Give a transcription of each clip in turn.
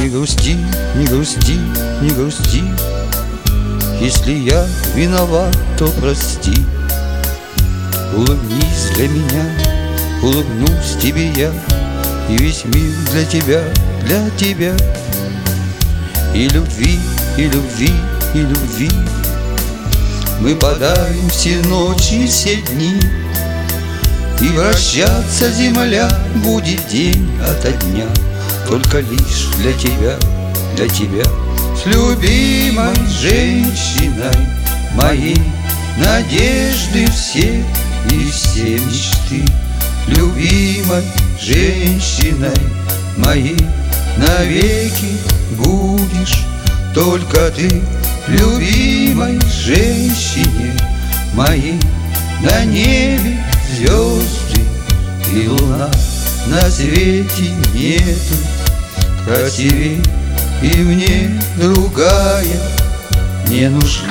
Не грусти, не грусти, не грусти. Если я виноват, то прости. Улыбнись для меня, улыбнусь тебе я, и весь мир для тебя, для тебя. И любви, и любви, и любви мы подарим все ночи, все дни. И вращаться земля будет день ото дня, только лишь для тебя, для тебя. С любимой женщиной моей надежды все и все мечты. Любимой женщиной моей навеки будешь только ты. Любимой женщине моей на небе звезды и луна, на свете нету красивей, и мне другая не нужна.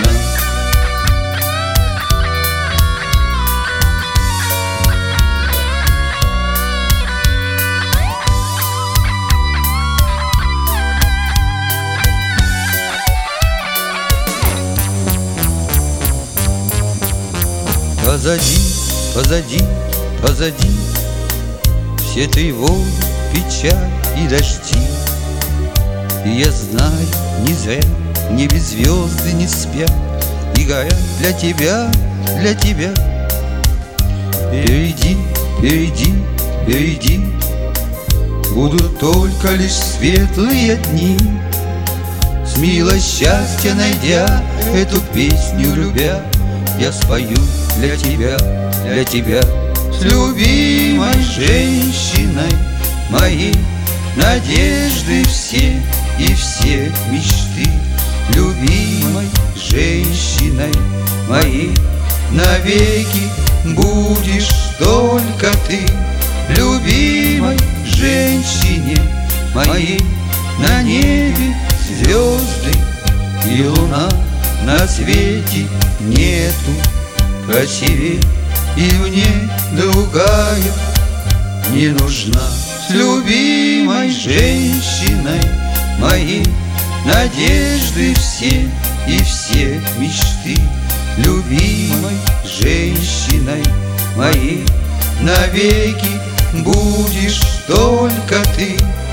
Позади, позади, позади все тревоги, печаль и дожди. И я знаю, не зря в небе звезды не спят и горят для тебя, для тебя. Впереди, впереди, впереди будут только лишь светлые дни. С милой счастья найдя, эту песню любя, я спою для тебя, для тебя. С любимой женщиной моей надежды все и все мечты. Любимой женщиной моей навеки будешь только ты. Любимой женщине моей на небе звезды и луна, на свете нету красивей, и мне другая не нужна. С любимой женщиной моей надежды все и все мечты. Любимой женщиной моей навеки будешь только ты.